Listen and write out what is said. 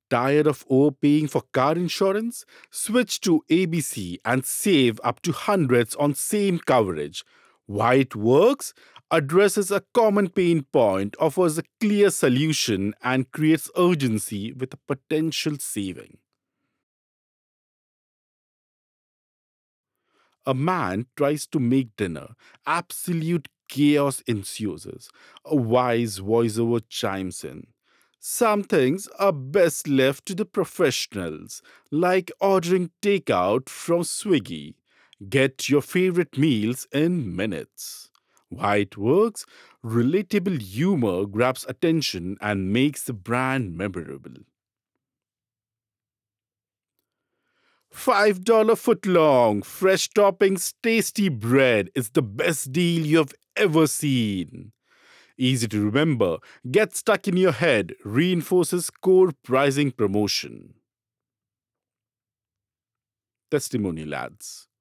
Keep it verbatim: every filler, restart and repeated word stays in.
Tired of overpaying for car insurance? Switch to A B C and save up to hundreds on same coverage. Why it works? Addresses a common pain point, offers a clear solution, and creates urgency with a potential saving. A man tries to make dinner. Absolute chaos ensues. A wise voiceover chimes in. Some things are best left to the professionals, like ordering takeout from Swiggy. Get your favorite meals in minutes. Why it works? Relatable humor grabs attention and makes the brand memorable. five dollars footlong, fresh toppings, tasty bread is the best deal you've ever seen. Easy to remember, gets stuck in your head, reinforces core pricing promotion. Testimonial ads.